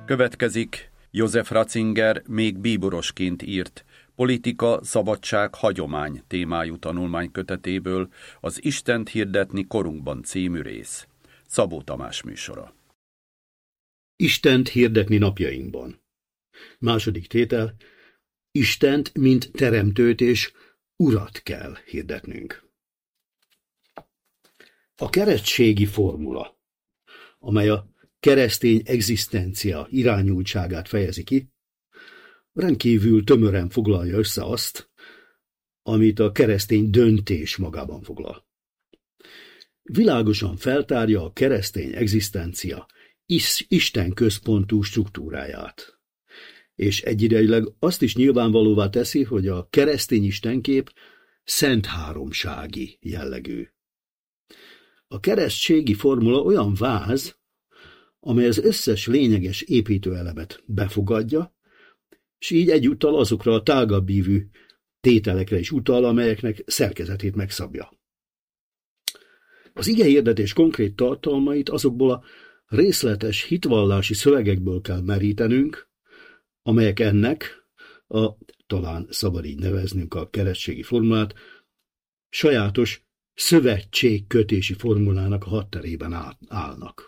Következik Joseph Ratzinger még bíborosként írt Politika, szabadság, hagyomány témájú tanulmánykötetéből az Istent hirdetni korunkban című rész. Szabó Tamás műsora. Istent hirdetni napjainkban. Második tétel. Istent, mint teremtőt és urat kell hirdetnünk. A keresztségi formula, amely a keresztény egzisztencia irányultságát fejezi ki, rendkívül tömören foglalja össze azt, amit a keresztény döntés magában foglal. Világosan feltárja a keresztény egzisztencia Isten központú struktúráját, és egyidejileg azt is nyilvánvalóvá teszi, hogy a keresztény istenkép szent háromsági jellegű. A keresztségi formula olyan váz, amely az összes lényeges építőelemet befogadja, és így egyúttal azokra a tágabb ívű tételekre is utal, amelyeknek szerkezetét megszabja. Az igehirdetés konkrét tartalmait azokból a részletes hitvallási szövegekből kell merítenünk, amelyek ennek, talán szabad így neveznünk a keresztségi formulát, sajátos szövetségkötési formulának a hadterében állnak.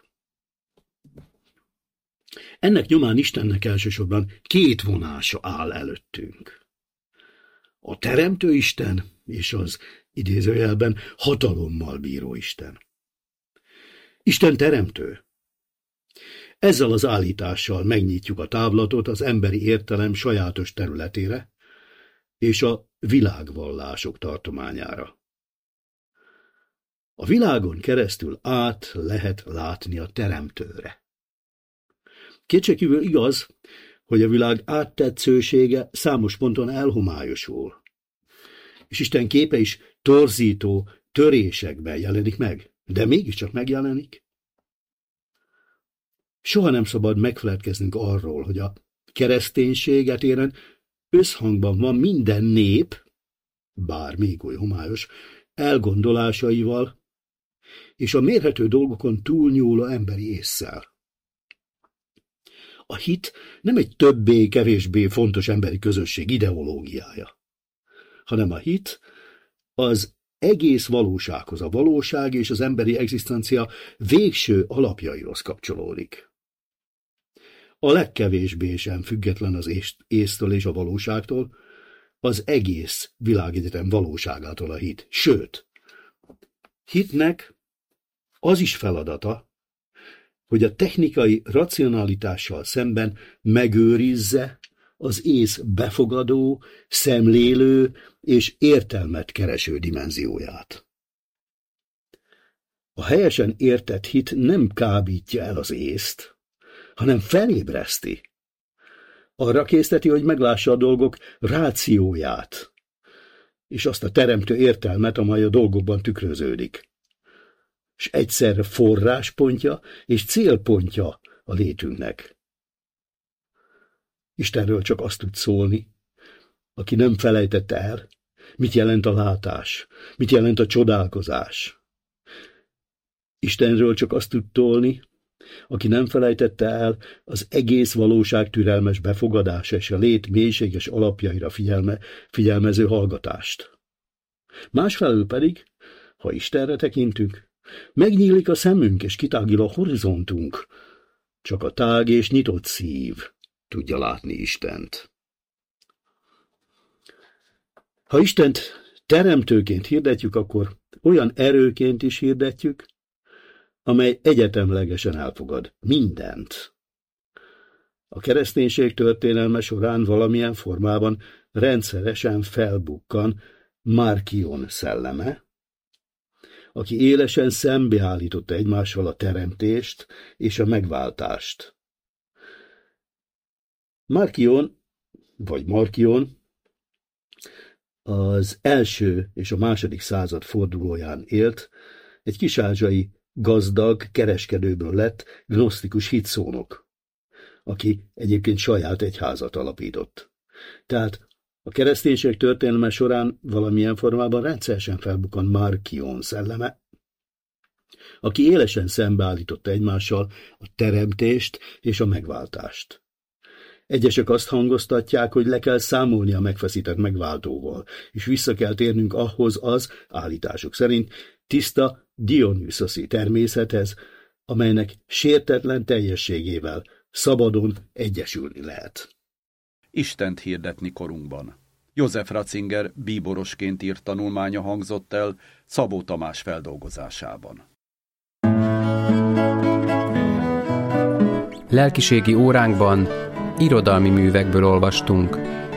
Ennek nyomán Istennek elsősorban két vonása áll előttünk. A teremtő Isten és az idézőjelben hatalommal bíró Isten. Isten teremtő. Ezzel az állítással megnyitjuk a távlatot az emberi értelem sajátos területére és a világvallások tartományára. A világon keresztül át lehet látni a teremtőre. Kétségkívül igaz, hogy a világ áttetszősége számos ponton elhomályosul, és Isten képe is torzító törésekben jelenik meg, de mégiscsak megjelenik. Soha nem szabad megfeledkeznünk arról, hogy a kereszténységet éren összhangban van minden nép, bár még oly homályos, elgondolásaival és a mérhető dolgokon túlnyúló emberi ésszel. A hit nem egy többé-kevésbé fontos emberi közösség ideológiája, hanem a hit az egész valósághoz, a valóság és az emberi egzisztencia végső alapjaihoz kapcsolódik. A legkevésbé sem független az észtől és a valóságtól, az egész világegyetem valóságától a hit. Sőt, hitnek az is feladata, hogy a technikai racionalitással szemben megőrizze az ész befogadó, szemlélő és értelmet kereső dimenzióját. A helyesen értett hit nem kábítja el az észt, hanem felébreszti. Arra készteti, hogy meglássa a dolgok rációját, és azt a teremtő értelmet, amely a dolgokban tükröződik, és egyszerre forráspontja és célpontja a létünknek. Istenről csak azt tud szólni, aki nem felejtette el, mit jelent a látás, mit jelent a csodálkozás. Istenről csak azt tud tolni, aki nem felejtette el az egész valóság türelmes befogadása és a lét mélységes alapjaira figyelmező hallgatást. Másfelől pedig, ha Istenre tekintünk, megnyílik a szemünk és kitágul a horizontunk, csak a tág és nyitott szív tudja látni Istent. Ha Istent teremtőként hirdetjük, akkor olyan erőként is hirdetjük, amely egyetemlegesen elfogad mindent. A kereszténység történelme során valamilyen formában rendszeresen felbukkan Markion szelleme, aki élesen szembeállította egymással a teremtést és a megváltást. Markion az első és a második század fordulóján élt, egy kisázsai gazdag kereskedőből lett gnosztikus hitszónok, aki egyébként saját egyházat alapított. Tehát a kereszténység történelme során valamilyen formában rendszeresen felbukkan Markion szelleme, aki élesen szembeállította egymással a teremtést és a megváltást. Egyesek azt hangoztatják, hogy le kell számolni a megfeszített megváltóval, és vissza kell térnünk ahhoz az, állításuk szerint, tiszta Dionüszoszi természethez, amelynek sértetlen teljességével szabadon egyesülni lehet. Istent hirdetni korunkban. József Ratzinger bíborosként írt tanulmánya hangzott el Szabó Tamás feldolgozásában. Lelkiségi óránkban irodalmi művekből olvastunk.